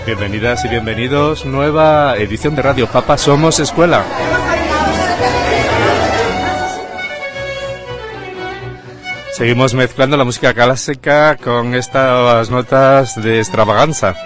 Bienvenidas y bienvenidos, nueva edición de Radio Fapa Somos Escuela. Seguimos mezclando la música clásica con estas notas de extravaganza.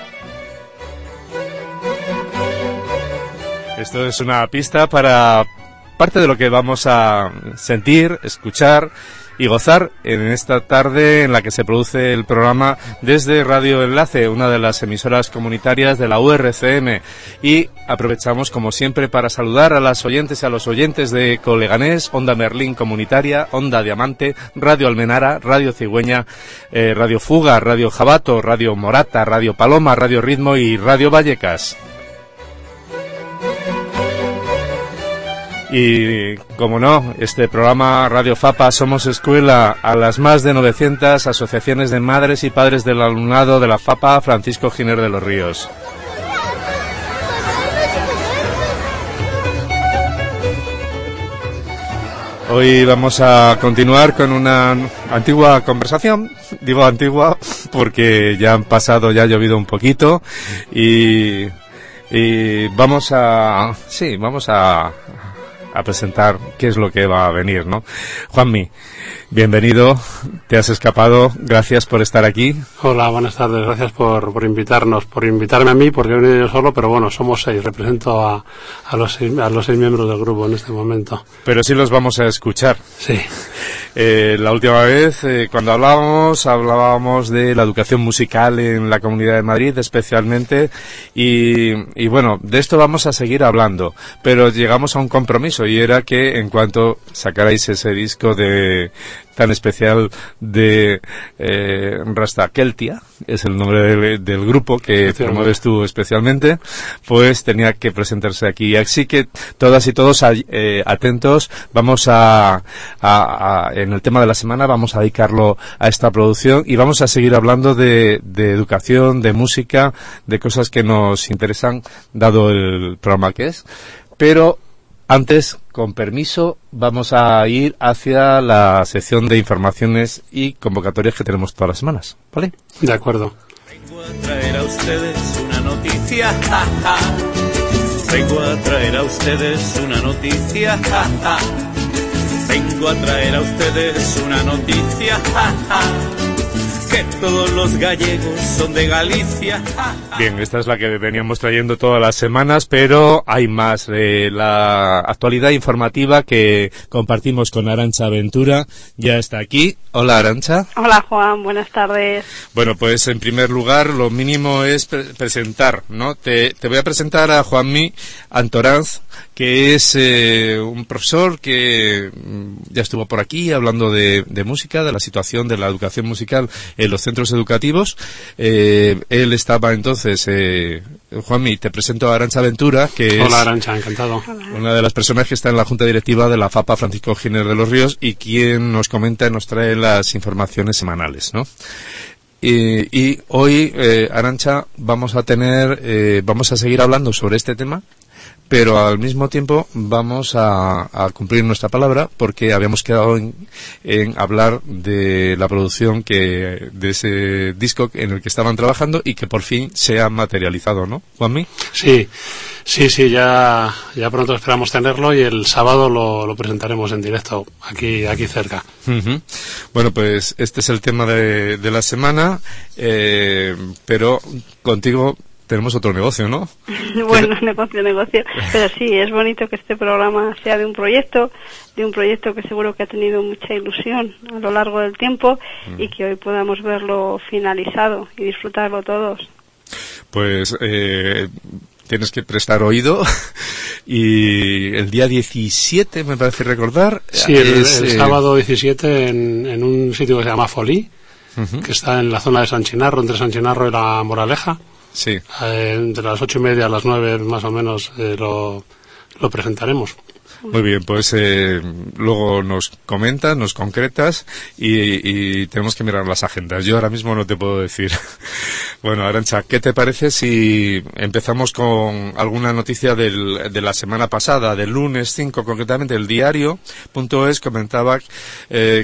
Esto es una pista para parte de lo que vamos a sentir, escuchar y gozar en esta tarde en la que se produce el programa desde Radio Enlace, una de las emisoras comunitarias de la URCM. Y aprovechamos, como siempre, para saludar a las oyentes y a los oyentes de Coleganés, Onda Merlín Comunitaria, Onda Diamante, Radio Almenara, Radio Cigüeña, Radio Fuga, Radio Jabato, Radio Morata, Radio Paloma, Radio Ritmo y Radio Vallecas. Y, como no, este programa Radio Fapa Somos Escuela a las más de 900 asociaciones de madres y padres del alumnado de la Fapa Francisco Giner de los Ríos. Hoy vamos a continuar con una antigua conversación. Digo antigua porque ya ha llovido un poquito y vamos a presentar qué es lo que va a venir, ¿no? Juanmi, bienvenido, te has escapado, gracias por estar aquí. Hola, buenas tardes, gracias por invitarme a mí, porque he venido yo solo, pero bueno, somos 6, represento a los 6 miembros del grupo en este momento. Pero sí los vamos a escuchar. Sí. La última vez, cuando hablábamos de la educación musical en la Comunidad de Madrid, especialmente, y bueno, de esto vamos a seguir hablando, pero llegamos a un compromiso, y era que en cuanto sacarais ese disco tan especial de Rastakeltia, es el nombre del grupo que promueves tú especialmente, pues tenía que presentarse aquí. Así que todas y todos atentos, vamos en el tema de la semana vamos a dedicarlo a esta producción y vamos a seguir hablando de educación, de música, de cosas que nos interesan dado el programa que es. Pero antes, con permiso, vamos a ir hacia la sección de informaciones y convocatorias que tenemos todas las semanas, ¿vale? De acuerdo. Vengo a traer a ustedes una noticia, ja, ja. Vengo a traer a ustedes una noticia, ja, ja. Vengo a traer a ustedes una noticia, ja, ja. Que todos los gallegos son de Galicia. Bien, esta es la que veníamos trayendo todas las semanas, pero hay más. La actualidad informativa que compartimos con Arantxa Ventura ya está aquí. Hola, Arantxa. Hola, Juan, buenas tardes. Bueno, pues en primer lugar, lo mínimo es presentar, ¿no? Te voy a presentar a Juanmi Antoranz, que es un profesor que ya estuvo por aquí hablando de música, de la situación de la educación musical en los centros educativos. Él estaba entonces, Juanmi, te presento a Arantxa Ventura, que Hola, es Arantxa, encantado. Una de las personas que está en la Junta Directiva de la Fapa Francisco Giner de los Ríos y quien nos comenta y nos trae las informaciones semanales, ¿no? Y hoy, Arantxa, vamos a seguir hablando sobre este tema, pero al mismo tiempo vamos a cumplir nuestra palabra porque habíamos quedado en hablar de la producción de ese disco en el que estaban trabajando y que por fin se ha materializado, ¿no, Juanmi? Sí, ya pronto esperamos tenerlo y el sábado lo presentaremos en directo aquí cerca. Uh-huh. Bueno, pues este es el tema de la semana, pero contigo tenemos otro negocio, ¿no? Bueno, negocio. Pero sí, es bonito que este programa sea de un proyecto que seguro que ha tenido mucha ilusión a lo largo del tiempo y que hoy podamos verlo finalizado y disfrutarlo todos. Pues tienes que prestar oído y el día 17, me parece recordar. Sí, el sábado 17 en un sitio que se llama Folí, uh-huh, que está en la zona de San Chinarro, entre San Chinarro y La Moraleja. Sí. Entre las 8:30 a las 9 más o menos lo presentaremos. Muy bien, pues luego nos comentas, nos concretas y tenemos que mirar las agendas. Yo ahora mismo no te puedo decir. Bueno, Arantxa, ¿qué te parece si empezamos con alguna noticia de la semana pasada, del lunes 5 concretamente? El diario.es comentaba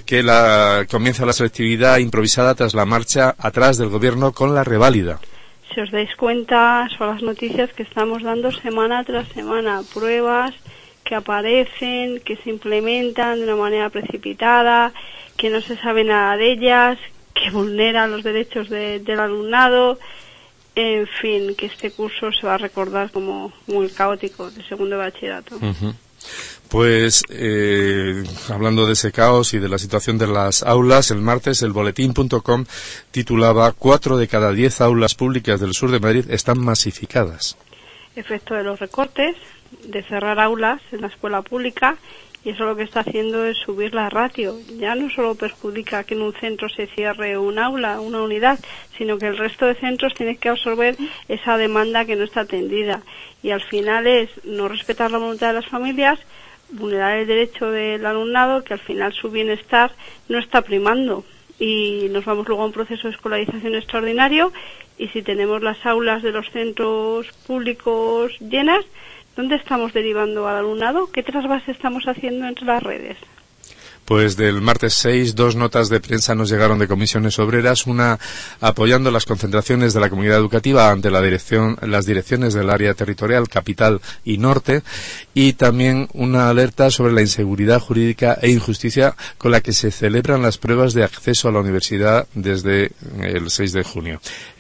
que comienza la selectividad improvisada tras la marcha atrás del gobierno con la reválida. si os dais cuenta, son las noticias que estamos dando semana tras semana, pruebas que aparecen, que se implementan de una manera precipitada, que no se sabe nada de ellas, que vulneran los derechos del alumnado. En fin, que este curso se va a recordar como muy caótico de segundo de bachillerato. Uh-huh. Pues hablando de ese caos y de la situación de las aulas, el martes el boletín.com titulaba 4 de cada 10 aulas públicas del sur de Madrid están masificadas. Efecto de los recortes, de cerrar aulas en la escuela pública, y eso lo que está haciendo es subir la ratio. Ya no solo perjudica que en un centro se cierre un aula, una unidad, sino que el resto de centros tienen que absorber esa demanda que no está atendida. Y al final es no respetar la voluntad de las familias, vulnerar el derecho del alumnado, que al final su bienestar no está primando. Y nos vamos luego a un proceso de escolarización extraordinario, y si tenemos las aulas de los centros públicos llenas, ¿dónde estamos derivando al alumnado? ¿Qué trasvase estamos haciendo entre las redes? Pues del martes 6, 2 notas de prensa nos llegaron de comisiones obreras, una apoyando las concentraciones de la comunidad educativa ante las direcciones del área territorial, capital y norte, y también una alerta sobre la inseguridad jurídica e injusticia con la que se celebran las pruebas de acceso a la universidad desde el 6 de junio.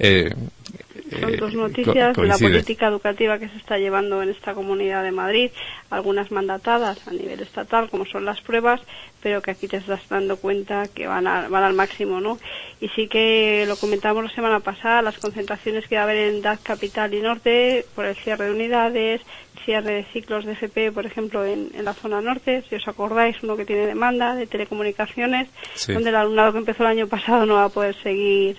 Son dos noticias de la política educativa que se está llevando en esta Comunidad de Madrid, algunas mandatadas a nivel estatal, como son las pruebas, pero que aquí te estás dando cuenta que van al máximo, ¿no? Y sí que lo comentamos la semana pasada, las concentraciones que va a haber en DAC Capital y Norte por el cierre de unidades, cierre de ciclos de FP, por ejemplo, en la zona norte, si os acordáis, uno que tiene demanda de telecomunicaciones, sí, donde el alumnado que empezó el año pasado no va a poder seguir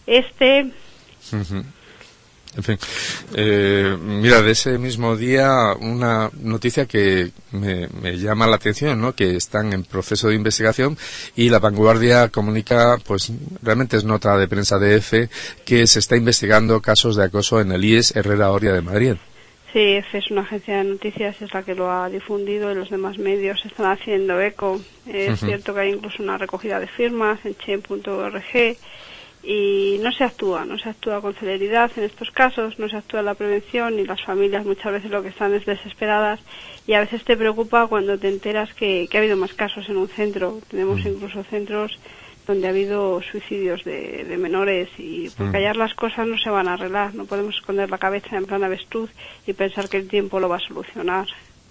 Uh-huh. En fin, mira, de ese mismo día una noticia que me llama la atención, ¿no? Que están en proceso de investigación y La Vanguardia comunica, pues realmente es nota de prensa de EFE, que se está investigando casos de acoso en el IES Herrera Oria de Madrid. Sí, EFE es una agencia de noticias, es la que lo ha difundido y los demás medios están haciendo eco. Es cierto que hay incluso una recogida de firmas en chen.org. Y no se actúa con celeridad en estos casos, no se actúa en la prevención, y las familias muchas veces lo que están es desesperadas, y a veces te preocupa cuando te enteras que ha habido más casos en un centro. Tenemos incluso centros donde ha habido suicidios de menores, y por callar las cosas no se van a arreglar, no podemos esconder la cabeza en plan avestruz y pensar que el tiempo lo va a solucionar.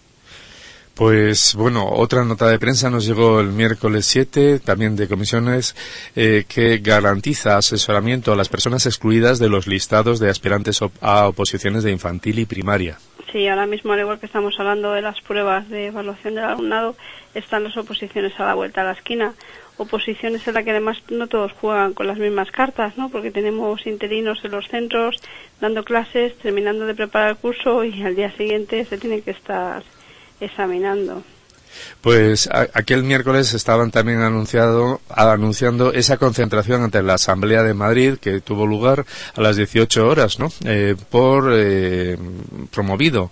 Pues bueno, otra nota de prensa nos llegó el miércoles 7, también de comisiones, que garantiza asesoramiento a las personas excluidas de los listados de aspirantes a oposiciones de infantil y primaria. Sí, ahora mismo, al igual que estamos hablando de las pruebas de evaluación del alumnado, están las oposiciones a la vuelta a la esquina. Oposiciones en las que además no todos juegan con las mismas cartas, ¿no? Porque tenemos interinos en los centros dando clases, terminando de preparar el curso, y al día siguiente se tiene que estar examinando. Pues aquel miércoles estaban también anunciando esa concentración ante la Asamblea de Madrid que tuvo lugar a las 18 horas, ¿no? Promovido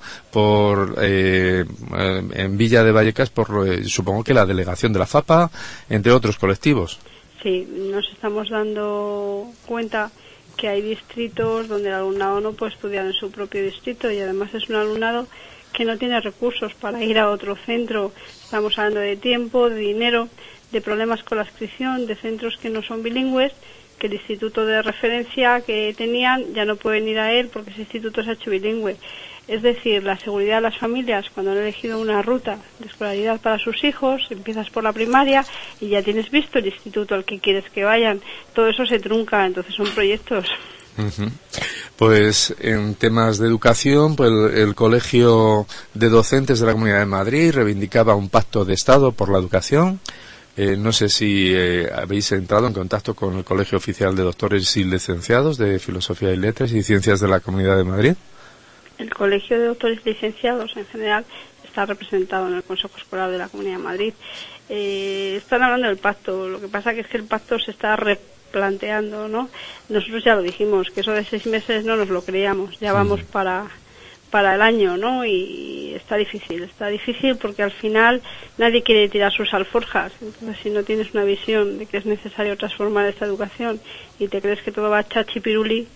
en Villa de Vallecas por supongo que la delegación de la FAPA, entre otros colectivos. Sí, nos estamos dando cuenta que hay distritos donde el alumnado no puede estudiar en su propio distrito, y además es un alumnado que no tiene recursos para ir a otro centro. Estamos hablando de tiempo, de dinero, de problemas con la inscripción, de centros que no son bilingües, que el instituto de referencia que tenían ya no pueden ir a él porque ese instituto se ha hecho bilingüe. Es decir, la seguridad de las familias cuando han elegido una ruta de escolaridad para sus hijos, empiezas por la primaria y ya tienes visto el instituto al que quieres que vayan. Todo eso se trunca, entonces son proyectos. Uh-huh. Pues en temas de educación, pues el Colegio de Docentes de la Comunidad de Madrid reivindicaba un pacto de Estado por la educación. No sé si habéis entrado en contacto con el Colegio Oficial de Doctores y Licenciados de Filosofía y Letras y Ciencias de la Comunidad de Madrid. El Colegio de Doctores y Licenciados en general está representado en el Consejo Escolar de la Comunidad de Madrid. Están hablando del pacto, lo que pasa que es que el pacto se está planteando, ¿no? Nosotros ya lo dijimos, que eso de 6 meses no nos lo creíamos, ya vamos para el año, ¿no? Y está difícil porque al final nadie quiere tirar sus alforjas. Entonces, si no tienes una visión de que es necesario transformar esta educación y te crees que todo va chachipiruli,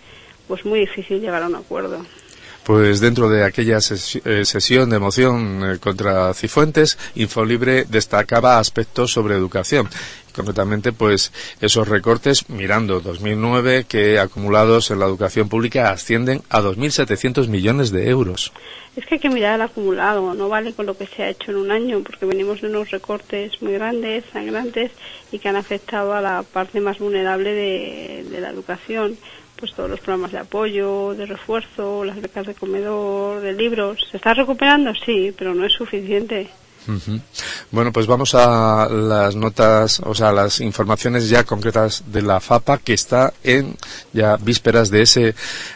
pues muy difícil llegar a un acuerdo. Pues dentro de aquella sesión de moción contra Cifuentes, Infolibre destacaba aspectos sobre educación. Concretamente, pues esos recortes, mirando 2009, que acumulados en la educación pública ascienden a 2.700 millones de euros. Es que hay que mirar el acumulado, no vale con lo que se ha hecho en un año, porque venimos de unos recortes muy grandes, sangrantes, y que han afectado a la parte más vulnerable de la educación. Pues todos los programas de apoyo, de refuerzo, las becas de comedor, de libros. ¿Se está recuperando? Sí, pero no es suficiente. Uh-huh. Bueno, pues vamos a las notas, o sea, las informaciones ya concretas de la FAPA, que está en ya vísperas de ese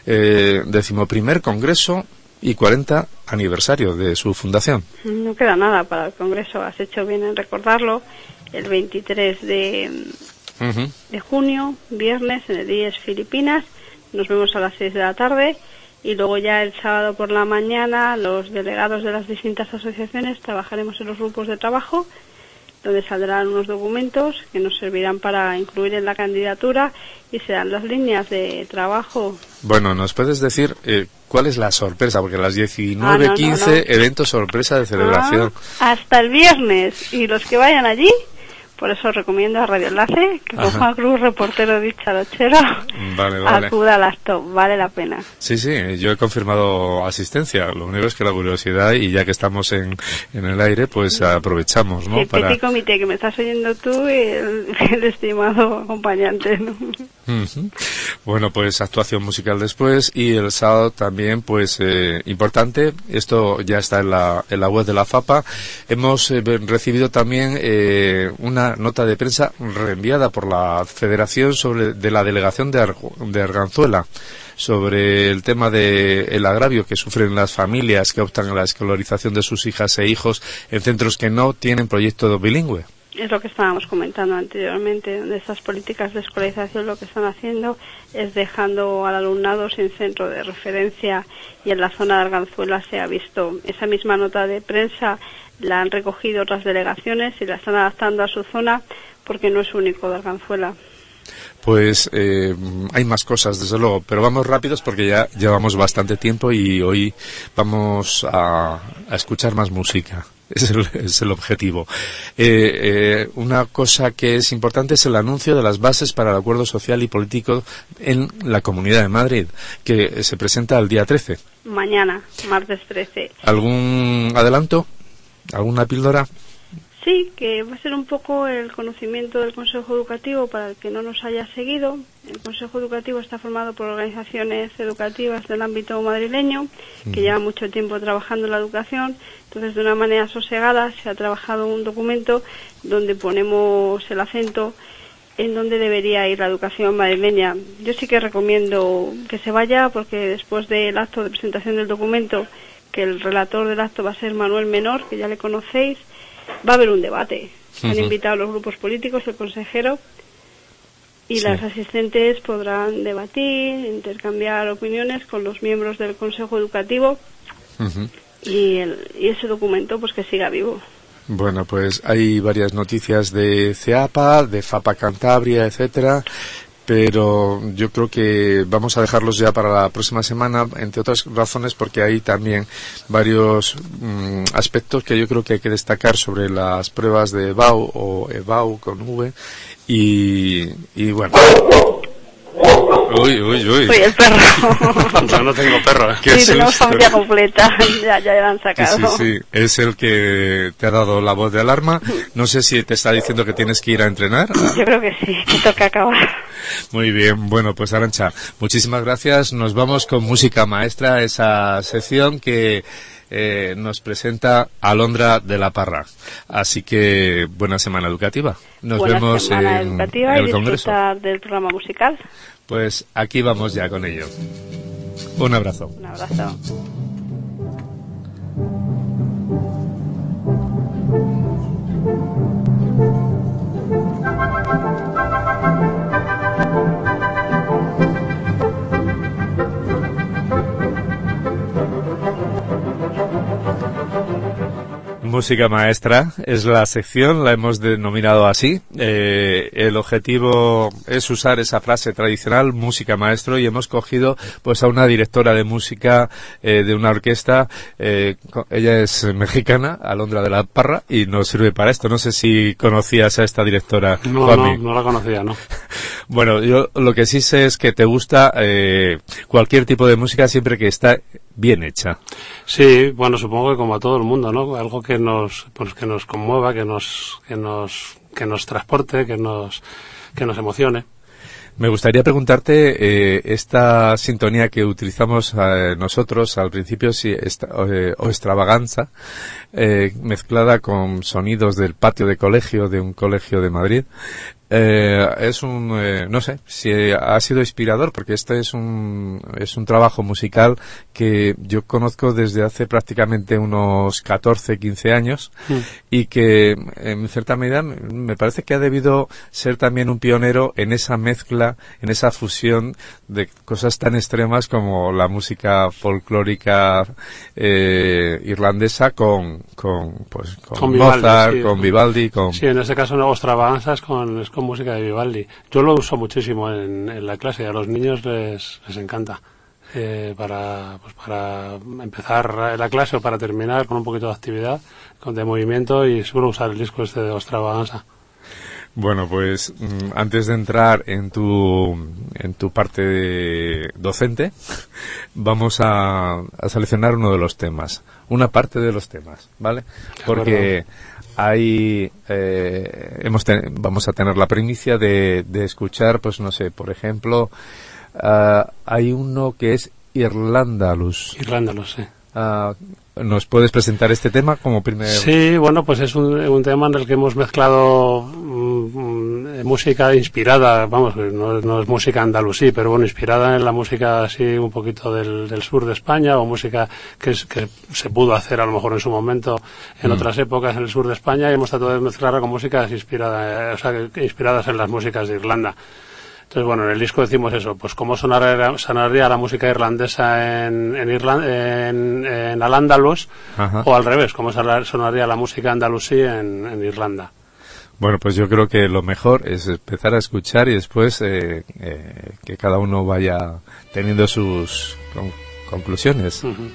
11º Congreso y 40 aniversario de su fundación. No queda nada para el Congreso, has hecho bien en recordarlo. El 23 de junio, viernes, en el IES Filipinas, nos vemos a las 6 de la tarde. Y luego ya el sábado por la mañana los delegados de las distintas asociaciones trabajaremos en los grupos de trabajo, donde saldrán unos documentos que nos servirán para incluir en la candidatura y serán las líneas de trabajo. Bueno, ¿nos puedes decir cuál es la sorpresa? Porque a las 19:15 evento sorpresa de celebración. Hasta el viernes, y los que vayan allí, por eso recomiendo a Radio Enlace, que con Juan Cruz, reportero dicharachero, vale. Acuda al acto, vale la pena. Sí, yo he confirmado asistencia, lo único es que la curiosidad, y ya que estamos en el aire, pues aprovechamos, ¿no? Sí, petit comité, que me estás oyendo tú y el estimado acompañante, ¿no? Bueno, pues actuación musical después, y el sábado también, pues importante, esto ya está en la web de la FAPA. Hemos recibido también una nota de prensa reenviada por la Federación de la Delegación de Arganzuela sobre el tema del agravio que sufren las familias que optan a la escolarización de sus hijas e hijos en centros que no tienen proyecto bilingüe. Es lo que estábamos comentando anteriormente, donde estas políticas de escolarización lo que están haciendo es dejando al alumnado sin centro de referencia, y en la zona de Arganzuela se ha visto esa misma nota de prensa. La han recogido otras delegaciones y la están adaptando a su zona, porque no es único de Arganzuela. Pues hay más cosas, desde luego, pero vamos rápidos porque ya llevamos bastante tiempo y hoy vamos a escuchar más música. Es el objetivo. Una cosa que es importante es el anuncio de las bases para el acuerdo social y político en la Comunidad de Madrid, que se presenta el día 13. Mañana, martes 13. ¿Algún adelanto? ¿Alguna píldora? Sí, que va a ser un poco el conocimiento del Consejo Educativo para el que no nos haya seguido. El Consejo Educativo está formado por organizaciones educativas del ámbito madrileño que llevan mucho tiempo trabajando en la educación. Entonces, de una manera sosegada, se ha trabajado un documento donde ponemos el acento en dónde debería ir la educación madrileña. Yo sí que recomiendo que se vaya, porque después del acto de presentación del documento, que el relator del acto va a ser Manuel Menor, que ya le conocéis, va a haber un debate. Han invitado a los grupos políticos, el consejero, y las asistentes podrán debatir, intercambiar opiniones con los miembros del Consejo Educativo, y ese documento pues que siga vivo. Bueno, pues hay varias noticias de CEAPA, de FAPA Cantabria, etcétera, pero yo creo que vamos a dejarlos ya para la próxima semana, entre otras razones porque hay también varios aspectos que yo creo que hay que destacar sobre las pruebas de EBAU o EBAU con V, y bueno. Uy. Soy el perro. Yo no tengo perro. Sí, tenemos familia completa. Ya la han sacado. Sí. Es el que te ha dado la voz de alarma. No sé si te está diciendo que tienes que ir a entrenar. Yo creo que sí, que toca acabar. Muy bien. Bueno, pues Arantxa, muchísimas gracias. Nos vamos con música maestra, esa sección que nos presenta Alondra de la Parra. Así que buena semana educativa. Nos vemos en el Congreso. Disfrutar del programa musical. Pues aquí vamos ya con ello. Un abrazo. Un abrazo. Música maestra es la sección, la hemos denominado así. El objetivo es usar esa frase tradicional, música maestro, y hemos cogido pues a una directora de música de una orquesta. Ella es mexicana, Alondra de la Parra, y nos sirve para esto. No sé si conocías a esta directora, Juanmi. No la conocía, ¿no? Bueno, yo lo que sí sé es que te gusta cualquier tipo de música siempre que está bien hecha. Sí, bueno, supongo que como a todo el mundo, ¿no? Algo que nos conmueva, que nos transporte, que nos emocione. Me gustaría preguntarte esta sintonía que utilizamos nosotros al principio, si o extravaganza, mezclada con sonidos del patio de colegio, de un colegio de Madrid. Es no sé si ha sido inspirador, porque este es un trabajo musical que yo conozco desde hace prácticamente unos 14, 15 años y que en cierta medida me parece que ha debido ser también un pionero en esa mezcla, en esa fusión de cosas tan extremas como la música folclórica irlandesa con Mozart, sí, con Vivaldi, Sí, en este caso no, extravaganza es con música de Vivaldi. Yo lo uso muchísimo en la clase y a los niños les encanta. Para empezar la clase o para terminar con un poquito de actividad, de movimiento, y suelo usar el disco este de extravaganza. Bueno, pues antes de entrar en tu parte docente, vamos a seleccionar uno de los temas, una parte de los temas, ¿vale? Porque ahí vamos a tener la primicia de escuchar, pues no sé, por ejemplo, hay uno que es Irlandalus. Irlandalus, sí. ¿Nos puedes presentar este tema como primer...? Sí, bueno, pues es un tema en el que hemos mezclado música inspirada, vamos, no es música andalusí, pero bueno, inspirada en la música así un poquito del sur de España, o música que se pudo hacer a lo mejor en su momento en otras épocas en el sur de España, y hemos tratado de mezclarla con músicas inspiradas en las músicas de Irlanda. Entonces, bueno, en el disco decimos eso, pues cómo sonaría la música irlandesa en Al-Ándalus, o al revés, cómo sonaría la música andalusí en Irlanda. Bueno, pues yo creo que lo mejor es empezar a escuchar y después que cada uno vaya teniendo sus conclusiones. Uh-huh.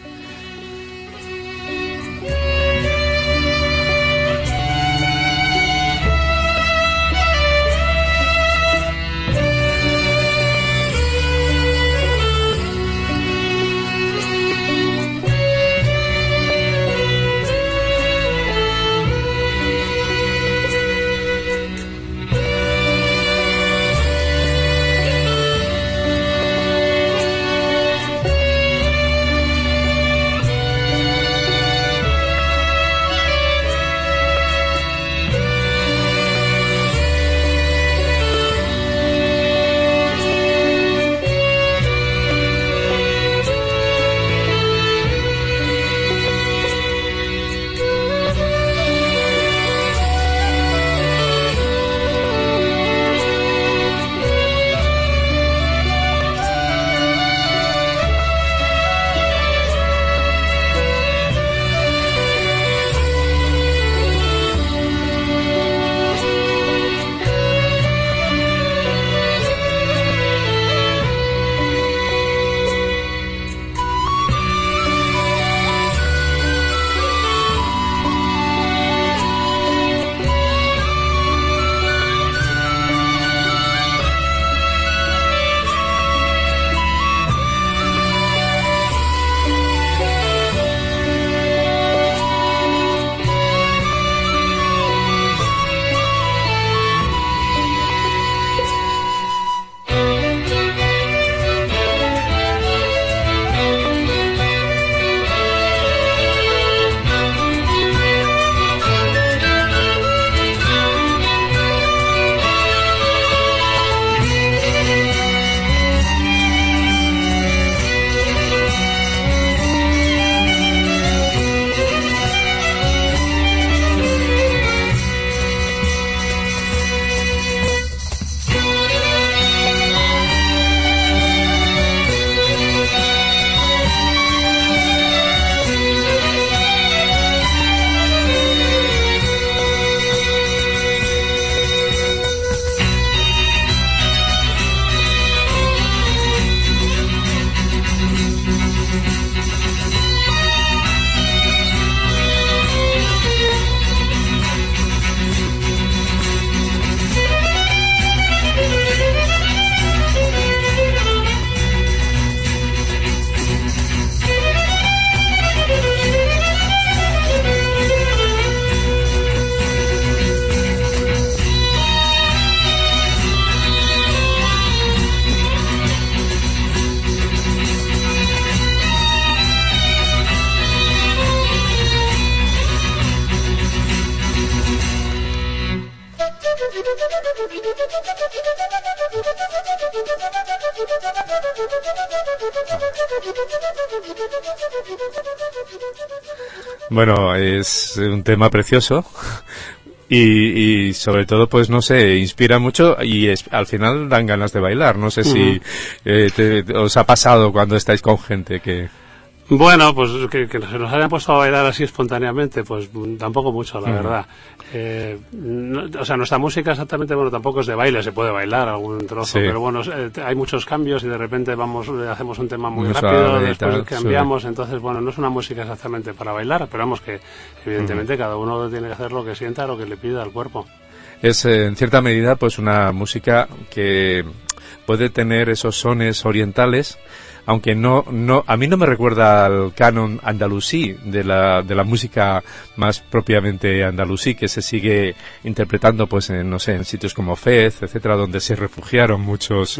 Bueno, es un tema precioso y sobre todo, pues no sé, inspira mucho y al final dan ganas de bailar. No sé si os ha pasado cuando estáis con gente que... Bueno, pues que se nos hayan puesto a bailar así espontáneamente, pues tampoco mucho, la verdad. O sea, nuestra música exactamente, bueno, tampoco es de baile, se puede bailar algún trozo, pero bueno, hay muchos cambios y de repente hacemos un tema muy rápido, después cambiamos, entonces, bueno, no es una música exactamente para bailar, pero vamos que, evidentemente, cada uno tiene que hacer lo que sienta, lo que le pida al cuerpo. Es, en cierta medida, pues una música que puede tener esos sones orientales, aunque a mí no me recuerda al canon andalusí de la música más propiamente andalusí, que se sigue interpretando pues en sitios como Fez, etcétera, donde se refugiaron muchos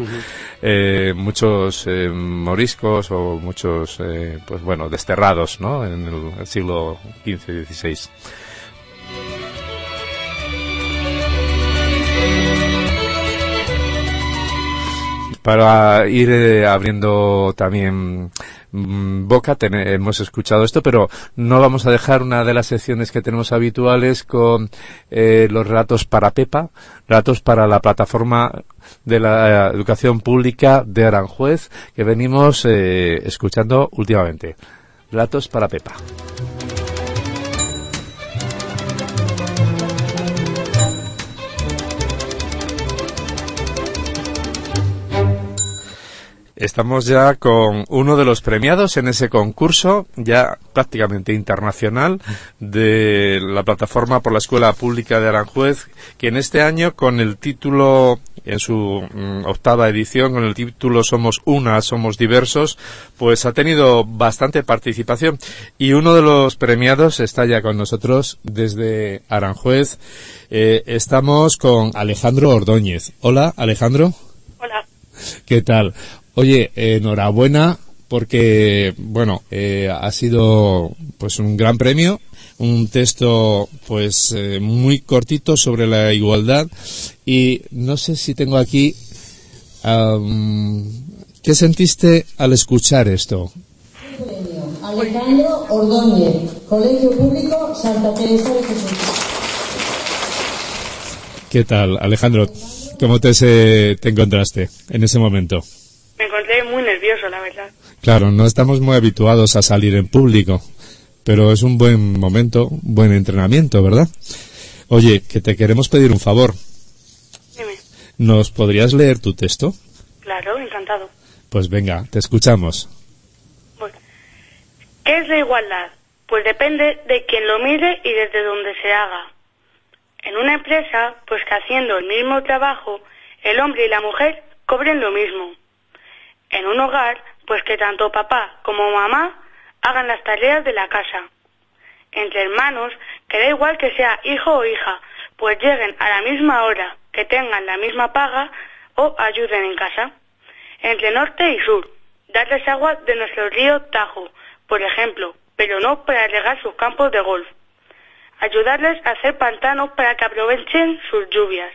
moriscos o muchos pues bueno, desterrados, ¿no? En el siglo XV y XVI. Para ir abriendo también boca, hemos escuchado esto, pero no vamos a dejar una de las secciones que tenemos habituales con los relatos para Pepa, relatos para la plataforma de la educación pública de Aranjuez, que venimos escuchando últimamente. Relatos para Pepa. Estamos ya con uno de los premiados en ese concurso, ya prácticamente internacional, de la plataforma por la Escuela Pública de Aranjuez, que en este año, con el título, en su octava edición, con el título Somos Una, Somos Diversos, pues ha tenido bastante participación. Y uno de los premiados está ya con nosotros desde Aranjuez. Estamos con Alejandro Ordóñez. Hola, Alejandro. Hola. ¿Qué tal? Oye, enhorabuena porque, bueno, ha sido pues un gran premio, un texto pues muy cortito sobre la igualdad y no sé si tengo aquí, ¿qué sentiste al escuchar esto? Alejandro Ordóñez, Colegio Público Santa Teresa de Jesús. ¿Qué tal, Alejandro? ¿Cómo te encontraste en ese momento? Me encontré muy nervioso, la verdad. Claro, no estamos muy habituados a salir en público, pero es un buen momento, un buen entrenamiento, ¿verdad? Oye, que te queremos pedir un favor. Dime. ¿Nos podrías leer tu texto? Claro, encantado. Pues venga, te escuchamos. Bueno, ¿qué es la igualdad? Pues depende de quien lo mire y desde donde se haga. En una empresa, pues que haciendo el mismo trabajo, el hombre y la mujer cobren lo mismo. En un hogar, pues que tanto papá como mamá hagan las tareas de la casa. Entre hermanos, que da igual que sea hijo o hija, pues lleguen a la misma hora, que tengan la misma paga o ayuden en casa. Entre norte y sur, darles agua de nuestro río Tajo, por ejemplo, pero no para regar sus campos de golf. Ayudarles a hacer pantanos para que aprovechen sus lluvias.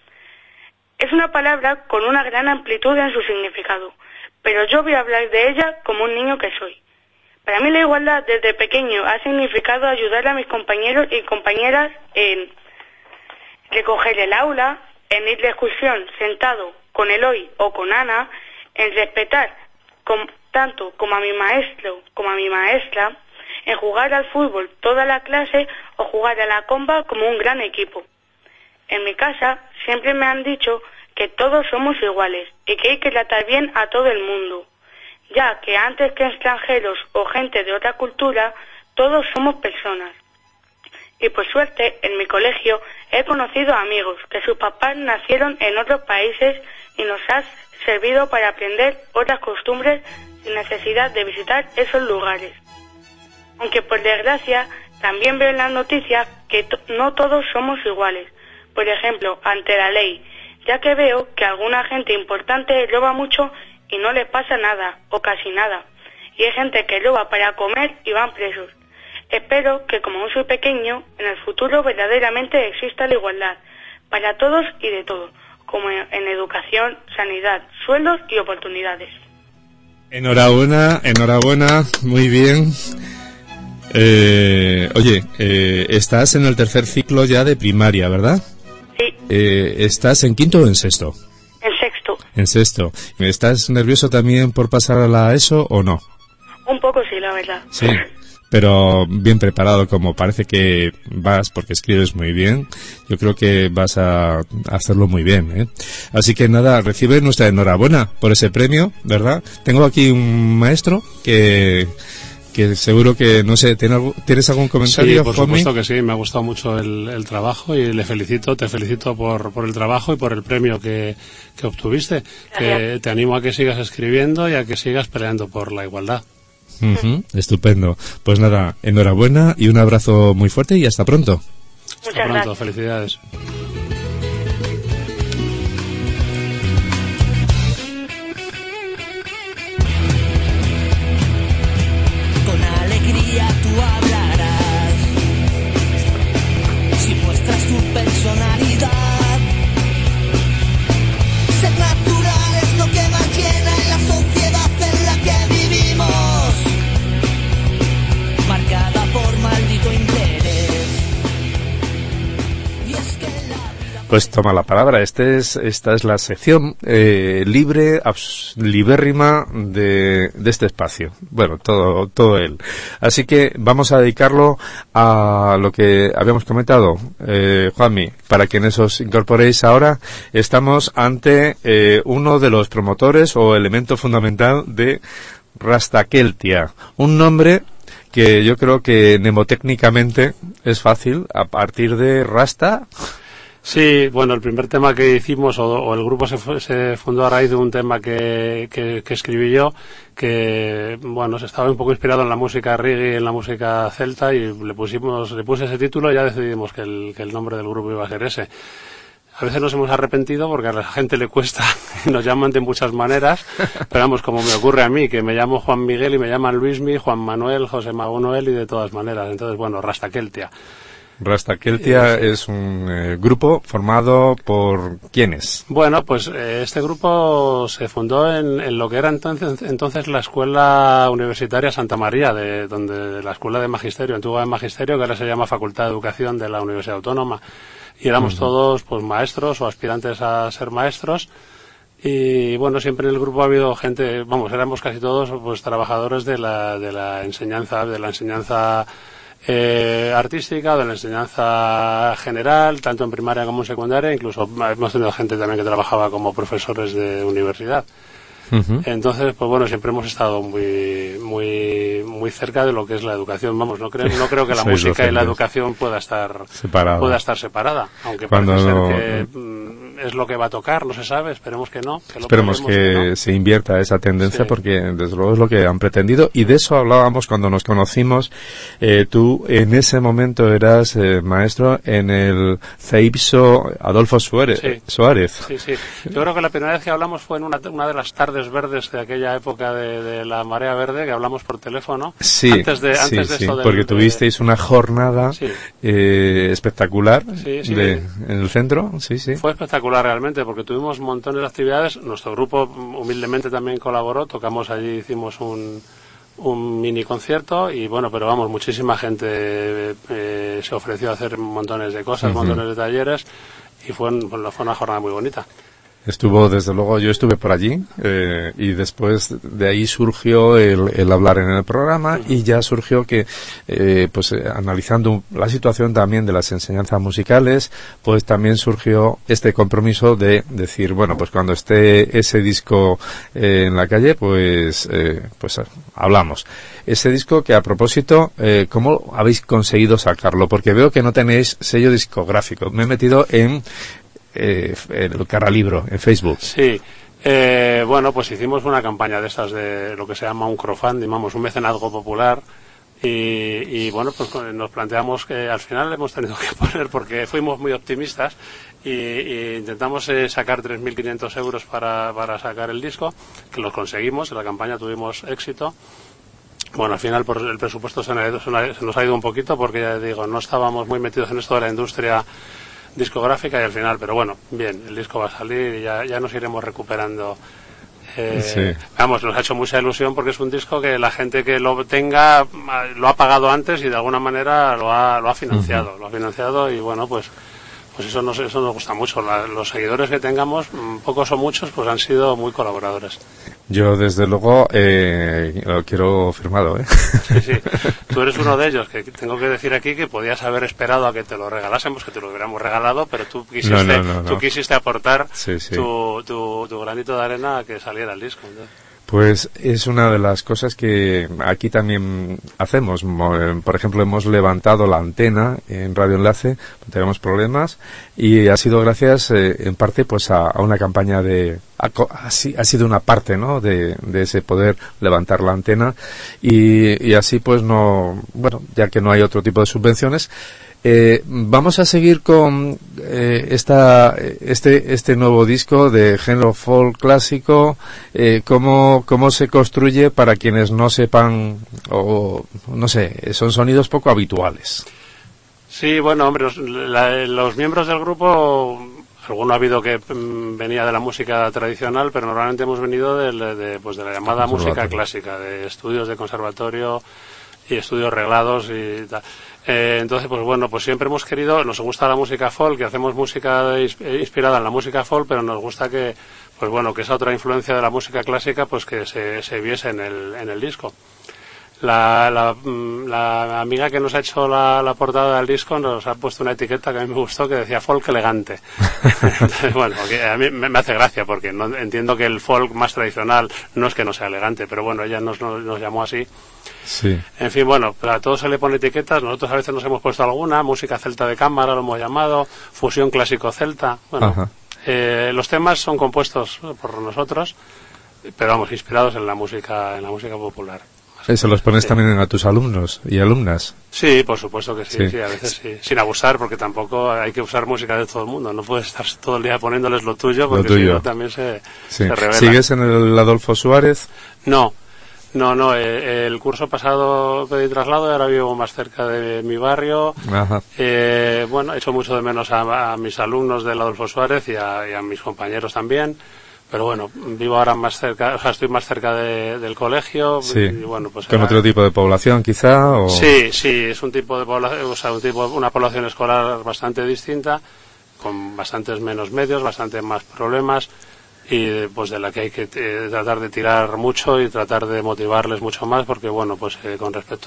Es una palabra con una gran amplitud en su significado, pero yo voy a hablar de ella como un niño que soy. Para mí la igualdad desde pequeño ha significado ayudar a mis compañeros y compañeras en recoger el aula, en ir de excursión sentado con Eloy o con Ana, en respetar tanto como a mi maestro como a mi maestra, en jugar al fútbol toda la clase o jugar a la comba como un gran equipo. En mi casa siempre me han dicho que todos somos iguales y que hay que tratar bien a todo el mundo, ya que antes que extranjeros o gente de otra cultura, todos somos personas. Y por suerte, en mi colegio he conocido amigos que sus papás nacieron en otros países y nos ha servido para aprender otras costumbres sin necesidad de visitar esos lugares. Aunque por desgracia, también veo en las noticias que no todos somos iguales. Por ejemplo, ante la ley, ya que veo que alguna gente importante roba mucho y no les pasa nada, o casi nada. Y hay gente que roba para comer y van presos. Espero que como aún soy pequeño, en el futuro verdaderamente exista la igualdad, para todos y de todo, como en educación, sanidad, sueldos y oportunidades. Enhorabuena, muy bien. Estás en el tercer ciclo ya de primaria, ¿verdad? Sí. ¿Estás en quinto o en sexto? En sexto. En sexto. ¿Estás nervioso también por pasar a la ESO o no? Un poco sí, la verdad. Sí, pero bien preparado, como parece que vas, porque escribes muy bien. Yo creo que vas a hacerlo muy bien, ¿eh? Así que nada, recibe nuestra enhorabuena por ese premio, ¿verdad? Tengo aquí un maestro que seguro que, no sé, ¿tienes algún comentario? Sí, por supuesto que sí, me ha gustado mucho el trabajo y te felicito por el trabajo y por el premio que obtuviste. Que te animo a que sigas escribiendo y a que sigas peleando por la igualdad. Estupendo. Pues nada, enhorabuena y un abrazo muy fuerte y hasta pronto. Muchas gracias. Felicidades. Con alegría tú hablarás, si muestras tu personalidad. Ser natural es lo que más llena en la sociedad en la que vivimos, marcada por maldito interés. Y es que la vida... Pues toma la palabra. Esta es la sección libérrima de este espacio. Bueno, todo él. Así que vamos a dedicarlo a lo que habíamos comentado, Juanmi, para quienes os incorporéis ahora. Estamos ante uno de los promotores o elemento fundamental de Rastakeltia, un nombre que yo creo que mnemotécnicamente es fácil, a partir de Rasta. Sí, bueno, el primer tema que hicimos, o el grupo se fundó a raíz de un tema que escribí yo, que, bueno, se estaba un poco inspirado en la música reggae, en la música celta, y le puse ese título y ya decidimos que el nombre del grupo iba a ser ese. A veces nos hemos arrepentido porque a la gente le cuesta, nos llaman de muchas maneras, pero vamos, como me ocurre a mí, que me llamo Juan Miguel y me llaman Luismi, Juan Manuel, José Manuel y de todas maneras. Entonces, bueno, Rastakeltia. Rastakeltia es un grupo formado por ¿quiénes? Bueno, pues este grupo se fundó en lo que era entonces la Escuela Universitaria Santa María, donde la Escuela de Magisterio, antigua de Magisterio, que ahora se llama Facultad de Educación de la Universidad Autónoma. Y éramos todos pues maestros o aspirantes a ser maestros. Y bueno, siempre en el grupo ha habido gente, éramos casi todos pues trabajadores de la enseñanza artística, de la enseñanza general, tanto en primaria como en secundaria. Incluso hemos tenido gente también que trabajaba como profesores de universidad. Entonces, pues bueno, siempre hemos estado muy cerca de lo que es la educación. Vamos, no creo que la música y la educación pueda estar separada, aunque parece ser que es lo que va a tocar, no se sabe, esperemos que no. Esperemos que se invierta esa tendencia, sí, porque desde luego es lo que han pretendido, y de eso hablábamos cuando nos conocimos. Tú en ese momento eras maestro en el CEIPSO Adolfo Suárez. Sí. Yo creo que la primera vez que hablamos fue en una de las tardes verdes de aquella época de la marea verde, que hablamos por teléfono. Sí, antes de esto porque tuvisteis una jornada espectacular en el centro. Sí. Fue espectacular realmente, porque tuvimos montones de actividades. Nuestro grupo humildemente también colaboró, tocamos allí, hicimos un mini concierto y bueno, pero vamos, muchísima gente se ofreció a hacer montones de cosas, montones de talleres, y fue una jornada muy bonita. Desde luego, yo estuve por allí y después de ahí surgió el hablar en el programa, y ya surgió que, analizando la situación también de las enseñanzas musicales, pues también surgió este compromiso de decir, bueno, pues cuando esté ese disco en la calle, pues hablamos. Ese disco que, a propósito, ¿cómo habéis conseguido sacarlo? Porque veo que no tenéis sello discográfico. Me he metido en el Carralibro en Facebook. Sí, bueno, pues hicimos una campaña de estas, de lo que se llama un crowdfunding, un mecenazgo popular, y bueno, pues nos planteamos que al final hemos tenido que poner, porque fuimos muy optimistas, y intentamos sacar 3.500 euros para sacar el disco, que los conseguimos. En la campaña tuvimos éxito. Bueno, al final por el presupuesto se nos ha ido un poquito, porque ya digo, no estábamos muy metidos en esto de la industria discográfica y al final, pero bueno, bien, el disco va a salir y ya nos iremos recuperando. Sí. Vamos, nos ha hecho mucha ilusión porque es un disco que la gente que lo tenga lo ha pagado antes y de alguna manera lo ha financiado, lo ha financiado y bueno, pues eso nos gusta mucho. Los seguidores que tengamos, pocos o muchos, pues han sido muy colaboradores. Yo desde luego lo quiero firmado, ¿eh? Sí. Tú eres uno de ellos, que tengo que decir aquí que podías haber esperado a que te lo regalásemos, que te lo hubiéramos regalado, pero tú quisiste, tú quisiste aportar tu granito de arena a que saliera el disco. Entonces. Pues es una de las cosas que aquí también hacemos. Por ejemplo, hemos levantado la antena en Radio Enlace, tenemos problemas, y ha sido gracias en parte pues a una campaña ha sido una parte, ¿no?, de ese poder levantar la antena y así pues ya que no hay otro tipo de subvenciones. Vamos a seguir con este nuevo disco de género folk clásico. ¿Cómo se construye para quienes no sepan o no sé, son sonidos poco habituales? Sí, bueno, hombre, los miembros del grupo, alguno ha habido que venía de la música tradicional, pero normalmente hemos venido de la llamada música clásica, de estudios de conservatorio y estudios reglados y tal. Entonces, pues bueno, pues siempre hemos querido, nos gusta la música folk, que hacemos música inspirada en la música folk, pero nos gusta que, pues bueno, que esa otra influencia de la música clásica, pues que se viese en el disco. La amiga que nos ha hecho la portada del disco nos ha puesto una etiqueta que a mí me gustó, que decía folk elegante. Entonces, bueno, a mí me hace gracia porque no entiendo que el folk más tradicional no es que no sea elegante, pero bueno, ella nos llamó así. Sí. En fin, bueno, a todo se le pone etiquetas. Nosotros a veces nos hemos puesto alguna, música celta de cámara lo hemos llamado, fusión clásico celta. Bueno, los temas son compuestos por nosotros, pero vamos, inspirados en la música popular. ¿Se los pones también a tus alumnos y alumnas? Sí, por supuesto que sí, a veces sí. Sin abusar, porque tampoco hay que usar música de todo el mundo. No puedes estar todo el día poniéndoles lo tuyo, porque si no también se revela. ¿Sigues en el Adolfo Suárez? No, el curso pasado pedí traslado y ahora vivo más cerca de mi barrio. Bueno, echo mucho de menos a mis alumnos del Adolfo Suárez y a mis compañeros también. Pero bueno, vivo ahora más cerca, o sea, estoy más cerca del colegio. Sí. Y bueno, pues ¿Con otro tipo de población, quizá? ¿O? Sí, es un tipo de población, o sea, una población escolar bastante distinta, con bastantes menos medios, bastantes más problemas, y pues de la que hay que tratar de tirar mucho y tratar de motivarles mucho más, porque bueno, pues con respecto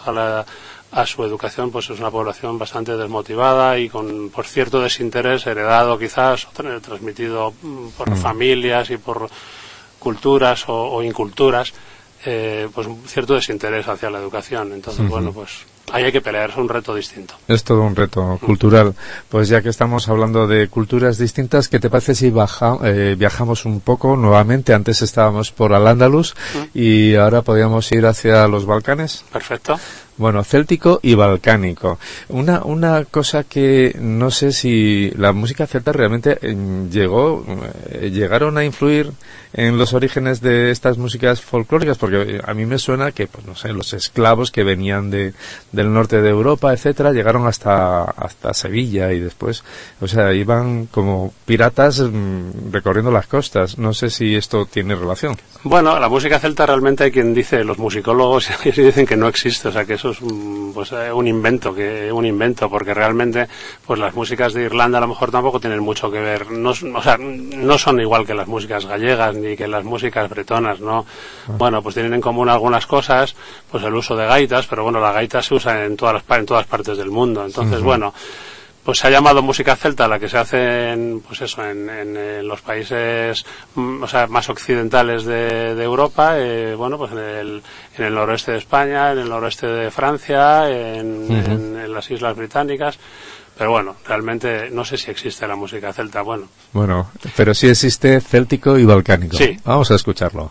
a su educación, pues es una población bastante desmotivada y con por cierto desinterés heredado quizás, o transmitido por familias y por culturas o inculturas, pues cierto desinterés hacia la educación. Entonces, bueno, pues ahí hay que pelear, es un reto distinto. Es todo un reto cultural. Pues ya que estamos hablando de culturas distintas, ¿qué te parece si viajamos un poco nuevamente? Antes estábamos por Al-Ándalus y ahora podríamos ir hacia los Balcanes. Perfecto. Bueno, céltico y balcánico. Una cosa que no sé si la música celta realmente llegaron a influir en los orígenes de estas músicas folclóricas, porque a mí me suena que, pues no sé, los esclavos que venían del norte de Europa, etcétera, llegaron hasta Sevilla y después, o sea, iban como piratas recorriendo las costas. No sé si esto tiene relación. Bueno, la música celta realmente hay quien dice, los musicólogos dicen que no existe, o sea, que eso es un invento, porque realmente pues las músicas de Irlanda a lo mejor tampoco tienen mucho que ver, no son igual que las músicas gallegas ni que las músicas bretonas, ¿no? Bueno, pues tienen en común algunas cosas, pues el uso de gaitas, pero bueno, la gaita se usa en todas partes del mundo, entonces bueno, pues se ha llamado música celta la que se hace en los países, o sea, más occidentales de Europa, bueno, pues en el noroeste de España, en el noroeste de Francia, en las Islas Británicas. Pero bueno, realmente no sé si existe la música celta, bueno, pero sí existe céltico y balcánico. Sí. Vamos a escucharlo.